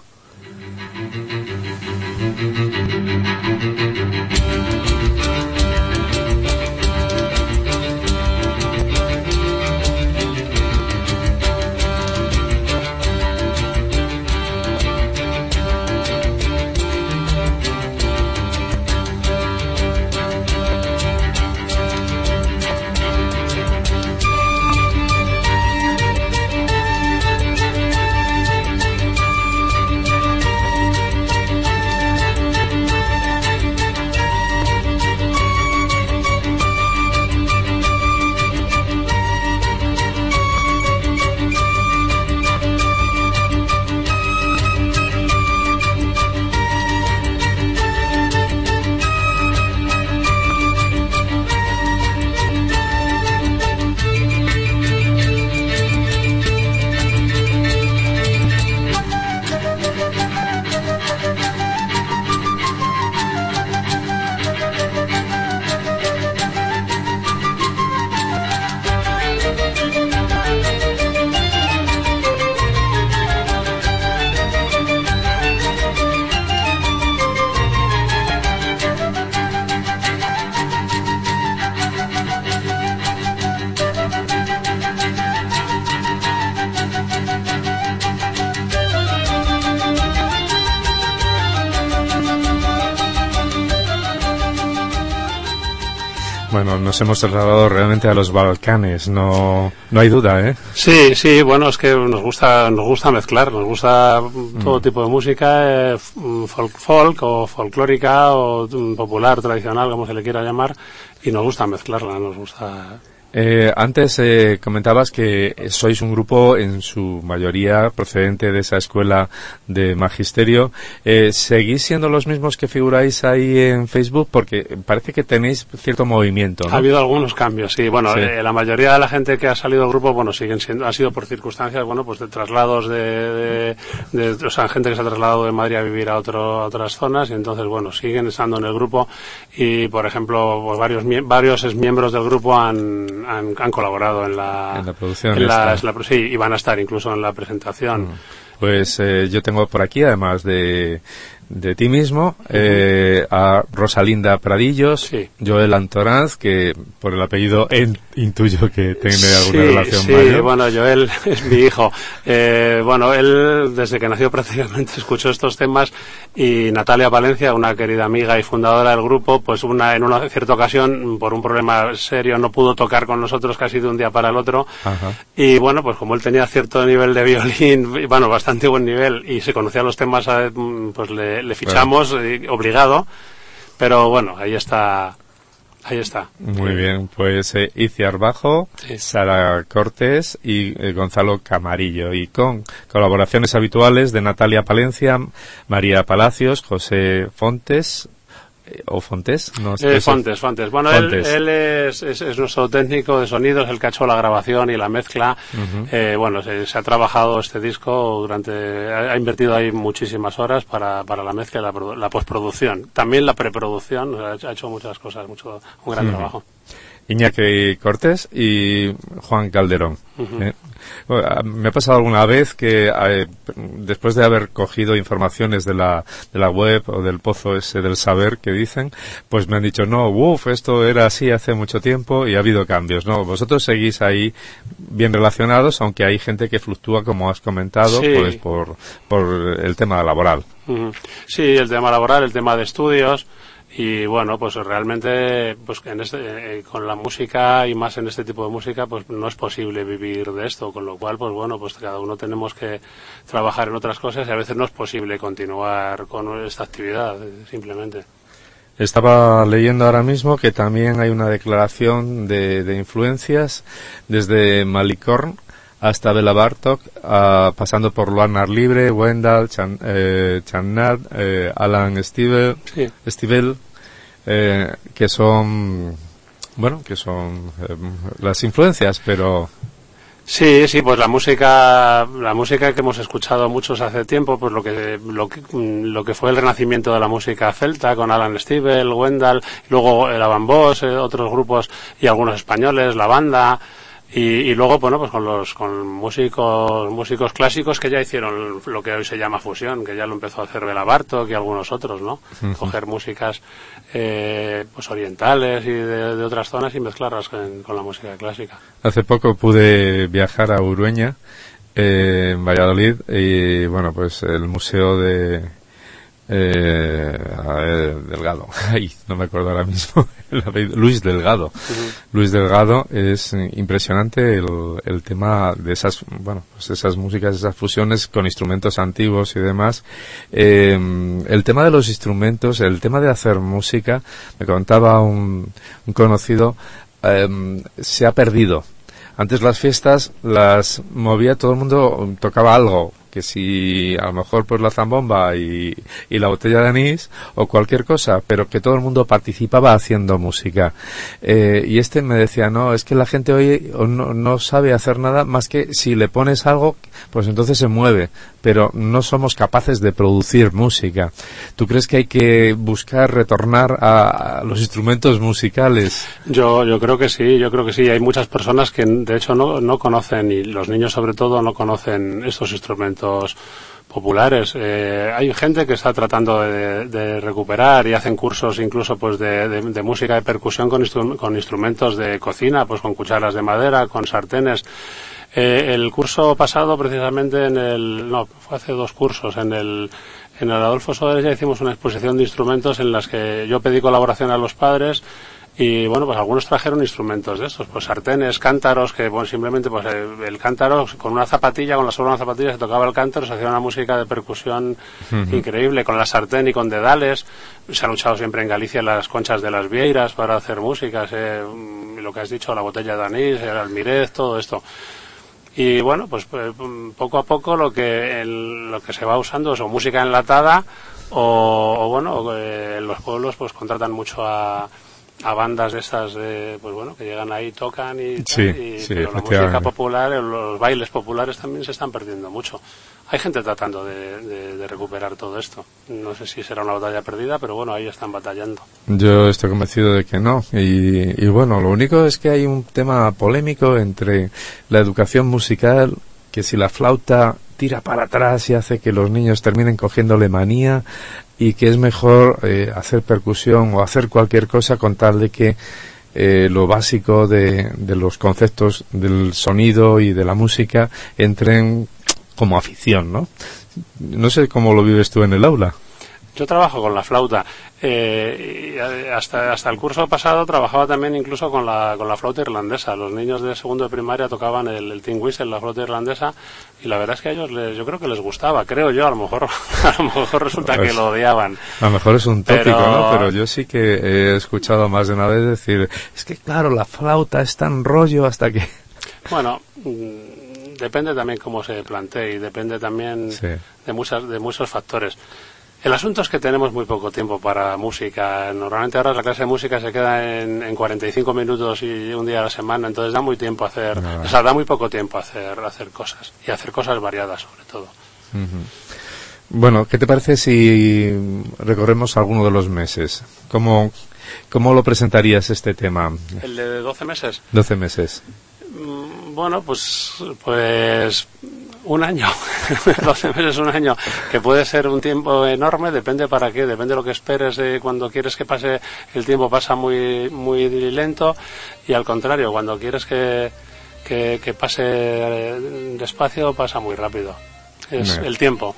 Bueno, nos hemos trasladado realmente a los Balcanes, no hay duda, ¿eh? Sí, bueno, es que nos gusta mezclar, nos gusta todo tipo de música, folk o folclórica o popular, tradicional, como se le quiera llamar, y nos gusta mezclarla, nos gusta... Antes comentabas que sois un grupo en su mayoría procedente de esa escuela de magisterio. ¿Seguís siendo los mismos que figuráis ahí en Facebook? Porque parece que tenéis cierto movimiento, ¿no? Ha habido algunos cambios, sí. Bueno, sí. La mayoría de la gente que ha salido del grupo, bueno, ha sido por circunstancias, bueno, pues de traslados o sea, gente que se ha trasladado de Madrid a vivir a otras zonas, y entonces, bueno, siguen estando en el grupo y, por ejemplo, pues varios exmiembros del grupo han colaborado en la producción. Sí, y van a estar incluso en la presentación. Pues yo tengo por aquí, además de ti mismo, a Rosalinda Pradillos, sí. Joel Antoranz, que por el apellido intuyo que tiene alguna relación sí, mayor. Bueno, Joel es mi hijo. Bueno, él desde que nació prácticamente escuchó estos temas, y Natalia Palencia, una querida amiga y fundadora del grupo, pues en una cierta ocasión, por un problema serio, no pudo tocar con nosotros casi de un día para el otro. Ajá. Y bueno, pues como él tenía cierto nivel de violín, bueno, bastante buen nivel, y se conocía los temas, pues le fichamos, obligado, pero bueno, ahí está. Muy bien, pues Iciar Bajo, sí. Sara Cortés y Gonzalo Camarillo, y con colaboraciones habituales de Natalia Palencia, María Palacios, José Fontes, o Fontes, no sé. Fontes. Bueno, Fontes. Él es nuestro técnico de sonido, es el que ha hecho la grabación y la mezcla. Uh-huh. Bueno, se ha trabajado este disco ha invertido ahí muchísimas horas para la mezcla y la postproducción. También la preproducción, ha hecho muchas cosas, un gran trabajo. Iñaki Cortés y Juan Calderón. Uh-huh. Me ha pasado alguna vez que después de haber cogido informaciones de la web o del pozo ese del saber que dicen, pues me han dicho, esto era así hace mucho tiempo y ha habido cambios. No, vosotros seguís ahí bien relacionados, aunque hay gente que fluctúa, como has comentado, sí. Pues por el tema laboral. Uh-huh. Sí, el tema laboral, el tema de estudios. Y bueno, pues realmente, pues con la música y más en este tipo de música, pues no es posible vivir de esto, con lo cual, pues bueno, pues cada uno tenemos que trabajar en otras cosas y a veces no es posible continuar con esta actividad, simplemente. Estaba leyendo ahora mismo que también hay una declaración de influencias desde Malicorn hasta Bela Bartok, pasando por Luanar Libre, Wendell, Channad, Alan Stivell, que son las influencias, pero... Sí, pues la música que hemos escuchado muchos hace tiempo, pues lo que fue el renacimiento de la música celta con Alan Stivell, Wendell, luego el Avambós, otros grupos y algunos españoles, la banda. Y luego, bueno, pues con músicos clásicos que ya hicieron lo que hoy se llama fusión, que ya lo empezó a hacer Bela Bartok y algunos otros, ¿no? Uh-huh. Coger músicas pues orientales y de otras zonas y mezclarlas con la música clásica. Hace poco pude viajar a Urueña, en Valladolid, y bueno, pues el museo de Delgado, no me acuerdo ahora mismo, Luis Delgado. Uh-huh. Luis Delgado, es impresionante el tema de esas músicas, esas fusiones con instrumentos antiguos y demás. El tema de los instrumentos, el tema de hacer música, me contaba un conocido, se ha perdido. Antes las fiestas las movía, todo el mundo tocaba algo, que si a lo mejor pues la zambomba y la botella de anís o cualquier cosa, pero que todo el mundo participaba haciendo música. Y me decía, no, es que la gente hoy no sabe hacer nada más que si le pones algo, pues entonces se mueve, pero no somos capaces de producir música. ¿Tú crees que hay que buscar retornar a los instrumentos musicales? Yo creo que sí, hay muchas personas que de hecho no conocen, y los niños sobre todo no conocen estos instrumentos populares. Hay gente que está tratando de recuperar y hacen cursos incluso pues de música de percusión con instrumentos de cocina, pues con cucharas de madera, con sartenes. El curso pasado precisamente fue hace 2 cursos en el Adolfo Soler, ya hicimos una exposición de instrumentos en las que yo pedí colaboración a los padres Y bueno, pues algunos trajeron instrumentos de estos, pues sartenes, cántaros, que bueno, simplemente pues el cántaro con una zapatilla, con la sola de una zapatilla se tocaba el cántaro, se hacía una música de percusión increíble, con la sartén y con dedales. Se han usado siempre en Galicia las conchas de las vieiras para hacer músicas, lo que has dicho, la botella de anís, el almirez, todo esto. Y bueno, pues poco a poco lo que se va usando es o música enlatada o bueno, en los pueblos pues contratan mucho a bandas de estas pues bueno, que llegan ahí, tocan pero la música popular, los bailes populares también se están perdiendo mucho. Hay gente tratando de recuperar todo esto. No sé si será una batalla perdida, pero bueno, ahí están batallando. Yo estoy convencido de que no. Y bueno, lo único es que hay un tema polémico entre la educación musical, que si la flauta tira para atrás y hace que los niños terminen cogiéndole manía, y que es mejor hacer percusión o hacer cualquier cosa con tal de que lo básico de los conceptos del sonido y de la música entren como afición, ¿no? No sé cómo lo vives tú en el aula. Yo trabajo con la flauta. Y hasta el curso pasado trabajaba también incluso con la flauta irlandesa. Los niños de segundo de primaria tocaban el tin whistle, la flauta irlandesa, y la verdad es que a ellos yo creo que les gustaba, creo yo, a lo mejor resulta que lo odiaban. A lo mejor es un tópico, ¿no? Pero yo sí que he escuchado más de una vez decir, es que claro, la flauta es tan rollo hasta que... Bueno, depende también cómo se plantee y depende también de muchos factores. El asunto es que tenemos muy poco tiempo para música. Normalmente ahora la clase de música se queda en 45 minutos y un día a la semana, entonces da muy tiempo da muy poco tiempo a hacer cosas, y hacer cosas variadas sobre todo. Bueno, ¿qué te parece si recorremos alguno de los meses? ¿Cómo lo presentarías este tema? ¿El de 12 meses? 12 meses. Bueno, pues un año, 12 meses, un año, que puede ser un tiempo enorme, depende para qué, depende de lo que esperes. Cuando quieres que pase el tiempo pasa muy muy lento, y al contrario, cuando quieres que pase despacio pasa muy rápido. Es el tiempo.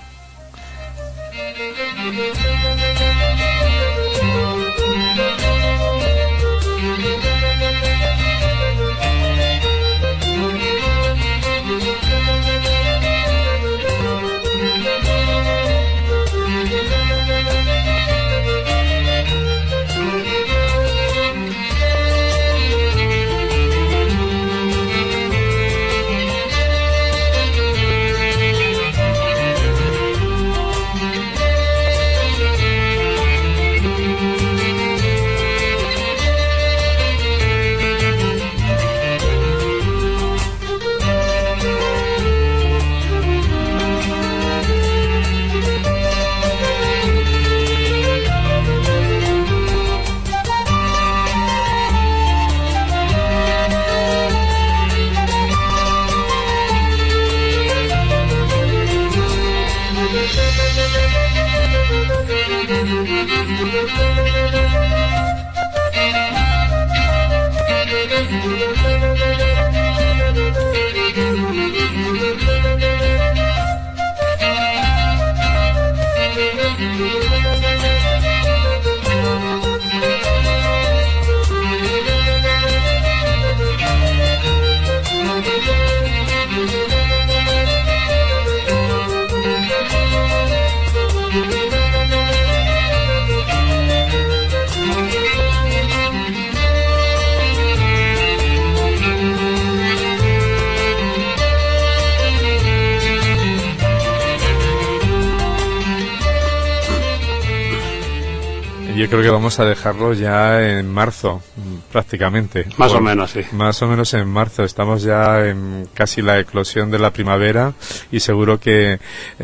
Yo creo que vamos a dejarlo ya en marzo, prácticamente. Más o menos, sí. Más o menos en marzo. Estamos ya en casi la eclosión de la primavera, y seguro que,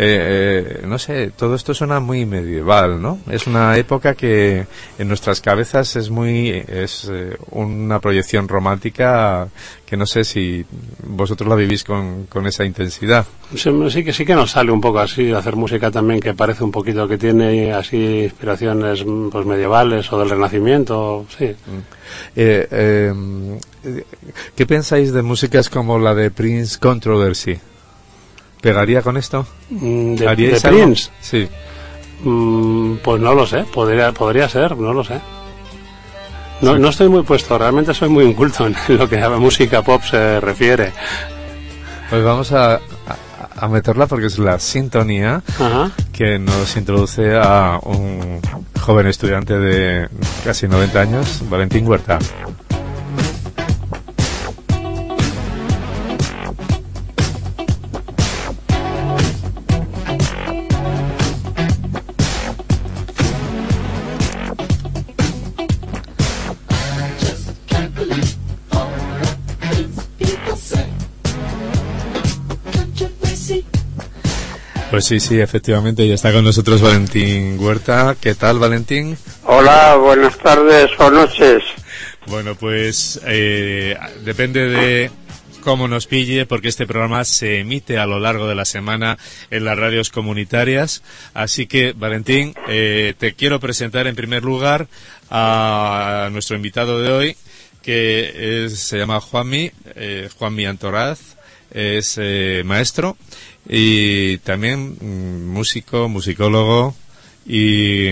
no sé, todo esto suena muy medieval, ¿no? Es una época que en nuestras cabezas es una proyección romántica que no sé si vosotros la vivís con esa intensidad. Sí que nos sale un poco así de hacer música también, que parece un poquito que tiene así inspiraciones pues medievales o del Renacimiento, sí. ¿Qué pensáis de músicas como la de Prince Controversy? ¿Pegaría con esto? ¿De Prince? Sí. Pues no lo sé, podría ser, no lo sé. No estoy muy puesto, realmente soy muy inculto en lo que a la música pop se refiere. Pues vamos a meterla porque es la sintonía que nos introduce a un joven estudiante de casi 90 años, Valentín Huerta. Pues sí, efectivamente, ya está con nosotros Valentín Huerta. ¿Qué tal, Valentín? Hola, buenas tardes o noches. Bueno, pues depende de cómo nos pille, porque este programa se emite a lo largo de la semana en las radios comunitarias. Así que, Valentín, te quiero presentar en primer lugar a nuestro invitado de hoy, que se llama Juanmi Antoraz, es maestro y también músico, musicólogo y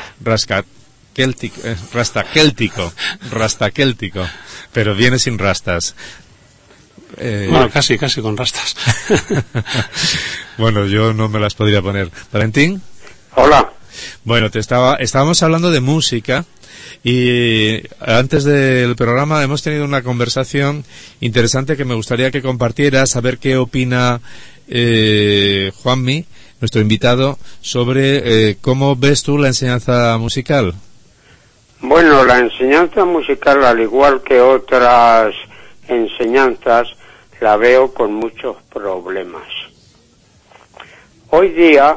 rastakéltico, pero viene sin rastas. Bueno, casi con rastas. Bueno, yo no me las podría poner. Valentín. Hola. Bueno, estábamos hablando de música y antes del programa hemos tenido una conversación interesante que me gustaría que compartieras, saber qué opina Juanmi, nuestro invitado, sobre cómo ves tú la enseñanza musical. Bueno, la enseñanza musical, al igual que otras enseñanzas, la veo con muchos problemas. Hoy día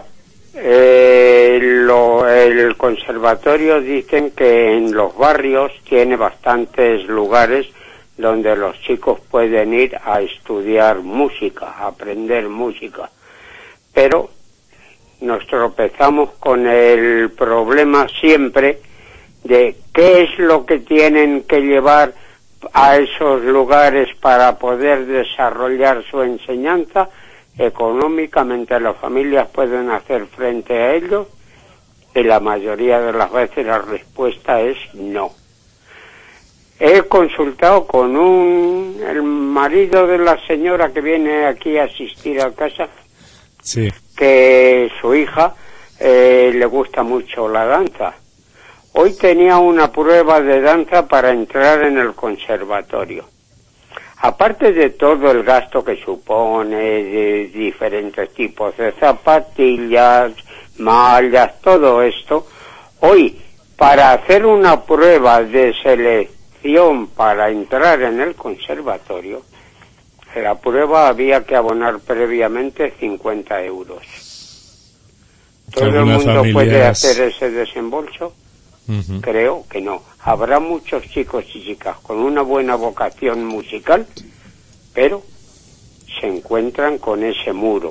el conservatorio dicen que en los barrios tiene bastantes lugares donde los chicos pueden ir a estudiar música, a aprender música. Pero nos tropezamos con el problema siempre de qué es lo que tienen que llevar a esos lugares para poder desarrollar su enseñanza. Económicamente las familias pueden hacer frente a ello y la mayoría de las veces la respuesta es no. He consultado con el marido de la señora que viene aquí a asistir a casa, sí, que su hija le gusta mucho la danza. Hoy tenía una prueba de danza para entrar en el conservatorio. Aparte de todo el gasto que supone de diferentes tipos de zapatillas, mallas, todo esto, hoy para hacer una prueba de selección para entrar en el conservatorio, la prueba había que abonar previamente 50 euros. ¿Todo el mundo puede hacer ese desembolso? Uh-huh. Creo que no. Habrá muchos chicos y chicas con una buena vocación musical, pero se encuentran con ese muro.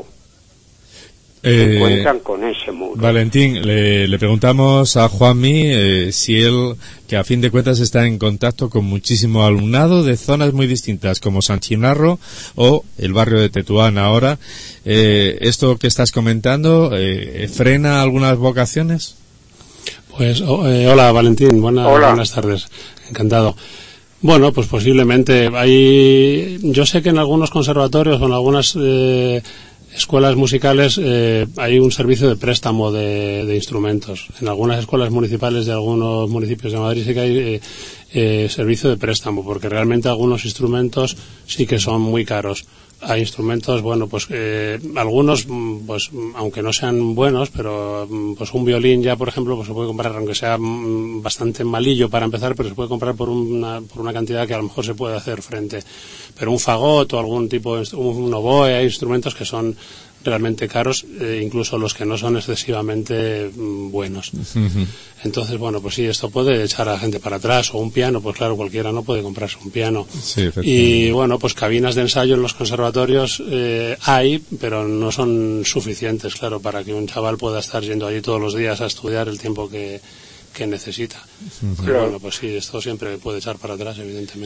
Valentín, le preguntamos a Juanmi si él, que a fin de cuentas está en contacto con muchísimo alumnado de zonas muy distintas, como San Chinarro o el barrio de Tetuán ahora, ¿esto que estás comentando frena algunas vocaciones? Pues hola Valentín, buenas tardes, encantado. Bueno, pues posiblemente yo sé que en algunos conservatorios o en algunas escuelas musicales hay un servicio de préstamo de instrumentos. En algunas escuelas municipales de algunos municipios de Madrid sí que hay servicio de préstamo, porque realmente algunos instrumentos sí que son muy caros. Hay instrumentos, bueno, pues algunos, pues aunque no sean buenos, pero pues un violín ya, por ejemplo, pues se puede comprar, aunque sea bastante malillo para empezar, pero se puede comprar por una cantidad que a lo mejor se puede hacer frente. Pero un fagot o algún tipo de un oboe, hay instrumentos que son realmente caros, incluso los que no son excesivamente buenos. Uh-huh. Entonces, bueno, pues sí, esto puede echar a la gente para atrás, o un piano, pues claro, cualquiera no puede comprarse un piano. Sí, y bueno, pues cabinas de ensayo en los conservatorios hay, pero no son suficientes, claro, para que un chaval pueda estar yendo allí todos los días a estudiar el tiempo que necesita. Uh-huh. Pero bueno, pues sí, esto siempre puede echar para atrás, evidentemente.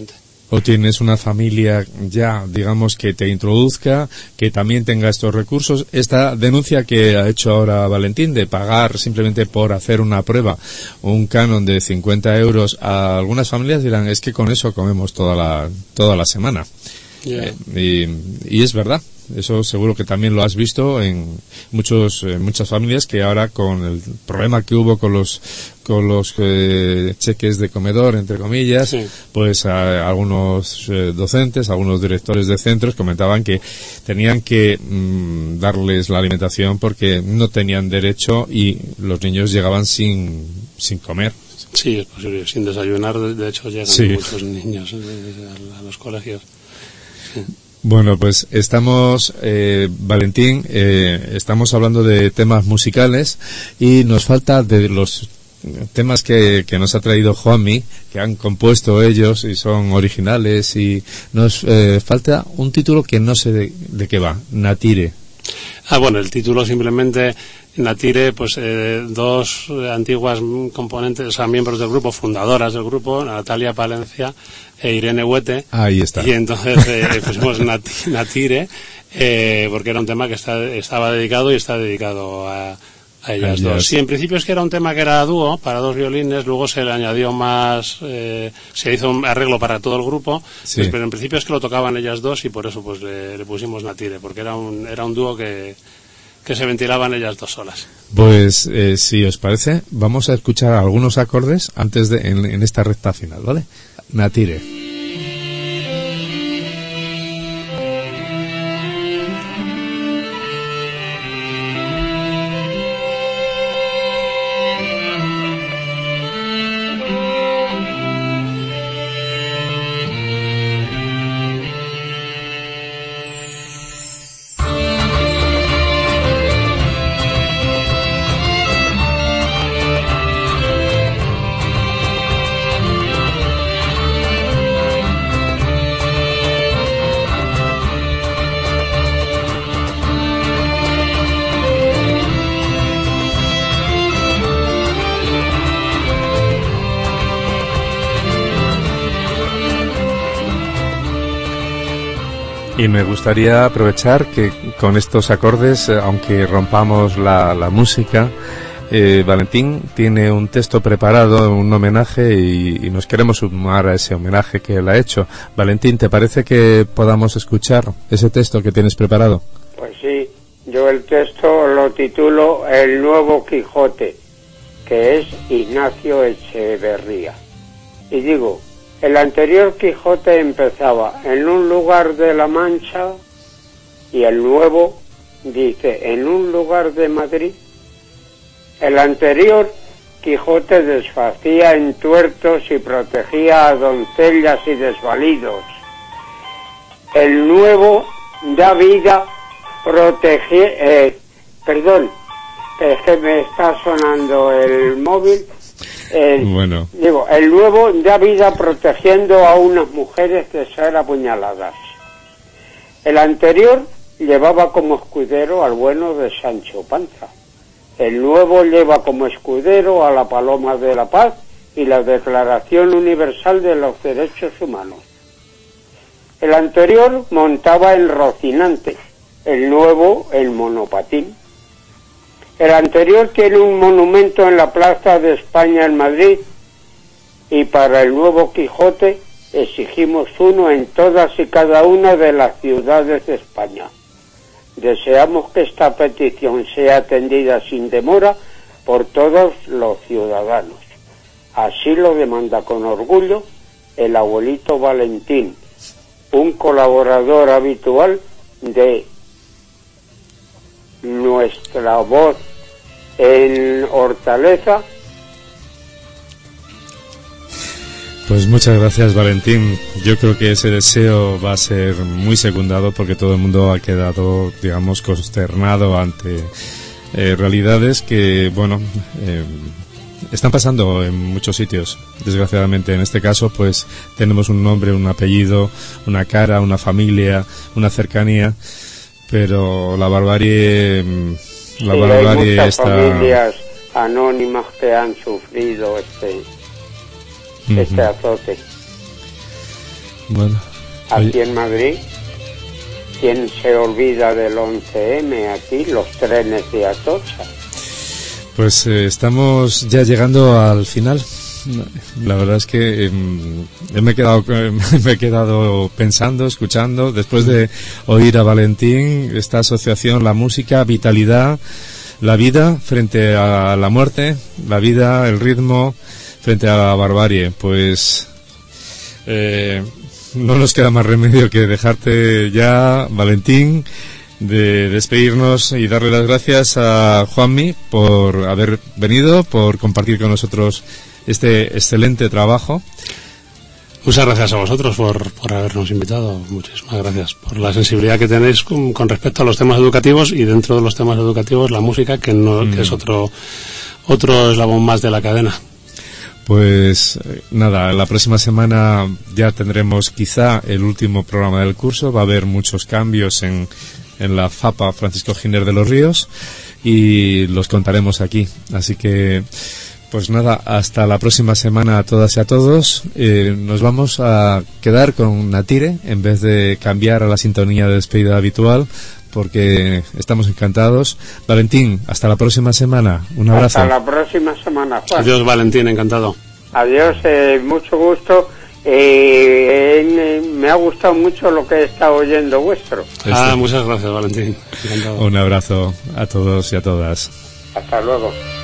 o tienes una familia ya, digamos, que te introduzca, que también tenga estos recursos. Esta denuncia que ha hecho ahora Valentín de pagar simplemente por hacer una prueba un canon de 50 euros, a algunas familias dirán, es que con eso comemos toda la semana. Yeah. Y es verdad. Eso seguro que también lo has visto en muchas familias, que ahora con el problema que hubo con los cheques de comedor, entre comillas, sí, pues algunos docentes, algunos directores de centros comentaban que tenían que darles la alimentación porque no tenían derecho y los niños llegaban sin comer. Sí, es posible, sin desayunar. De hecho, llegan sí, muchos niños a los colegios. Sí. Bueno, pues estamos, Valentín, estamos hablando de temas musicales y nos falta de los temas que nos ha traído Juanmi, que han compuesto ellos y son originales, y nos falta un título que no sé de qué va, Natire. Bueno, el título simplemente, Natire, pues dos antiguas componentes, o sea, miembros del grupo, fundadoras del grupo, Natalia Palencia e Irene Huete. Ahí está. Y entonces pusimos Natire, porque era un tema que estaba dedicado y está dedicado a ellas dos. Sí, en principio es que era un tema que era dúo para dos violines, luego se le añadió más, se hizo un arreglo para todo el grupo, sí, pues, pero en principio es que lo tocaban ellas dos y por eso pues le pusimos Natire, porque era un dúo que se ventilaban ellas dos solas. Pues si os parece, vamos a escuchar algunos acordes antes de en esta recta final, ¿vale? Natire. Y me gustaría aprovechar que con estos acordes, aunque rompamos la música, Valentín tiene un texto preparado, un homenaje, y nos queremos sumar a ese homenaje que él ha hecho. Valentín, ¿te parece que podamos escuchar ese texto que tienes preparado? Pues sí, yo el texto lo titulo El Nuevo Quijote, que es Ignacio Echeverría. Y digo, el anterior Quijote empezaba en un lugar de La Mancha y el nuevo dice en un lugar de Madrid. El anterior Quijote desfacía en tuertos y protegía a doncellas y desvalidos. El nuevo da vida, perdón, es que me está sonando el móvil. Bueno. Digo, el nuevo da vida protegiendo a unas mujeres de ser apuñaladas. El anterior llevaba como escudero al bueno de Sancho Panza. El nuevo lleva como escudero a la Paloma de la Paz y la Declaración Universal de los Derechos Humanos. El anterior montaba en Rocinante, el nuevo en monopatín. El anterior tiene un monumento en la Plaza de España en Madrid y para el nuevo Quijote exigimos uno en todas y cada una de las ciudades de España. Deseamos que esta petición sea atendida sin demora por todos los ciudadanos. Así lo demanda con orgullo el abuelito Valentín, un colaborador habitual de nuestra voz en Hortaleza. Pues muchas gracias, Valentín. Yo creo que ese deseo va a ser muy secundado porque todo el mundo ha quedado, digamos, consternado ante realidades que, bueno, están pasando en muchos sitios. Desgraciadamente, en este caso, pues tenemos un nombre, un apellido, una cara, una familia, una cercanía, pero la barbarie hay muchas familias anónimas que han sufrido este azote. Bueno, aquí en Madrid. ¿Quién se olvida del 11M aquí, los trenes de Atocha? Pues estamos ya llegando al final. La verdad es que me he quedado pensando, escuchando, después de oír a Valentín, esta asociación, la música, vitalidad, la vida frente a la muerte, la vida, el ritmo frente a la barbarie. Pues no nos queda más remedio que dejarte ya, Valentín, de despedirnos y darle las gracias a Juanmi por haber venido, por compartir con nosotros este excelente trabajo. Muchas gracias a vosotros por habernos invitado. Muchísimas gracias por la sensibilidad que tenéis con respecto a los temas educativos, y dentro de los temas educativos la música, que es otro eslabón más de la cadena. Pues nada, la próxima semana ya tendremos quizá el último programa del curso. Va a haber muchos cambios en la FAPA Francisco Giner de los Ríos y los contaremos aquí. Así que, pues nada, hasta la próxima semana a todas y a todos. Nos vamos a quedar con Natire en vez de cambiar a la sintonía de despedida habitual, porque estamos encantados. Valentín, hasta la próxima semana. Un abrazo. Hasta la próxima semana, Juan. Adiós, Valentín, encantado. Adiós, mucho gusto. Me ha gustado mucho lo que he estado oyendo vuestro. Muchas gracias, Valentín. Encantado. Un abrazo a todos y a todas. Hasta luego.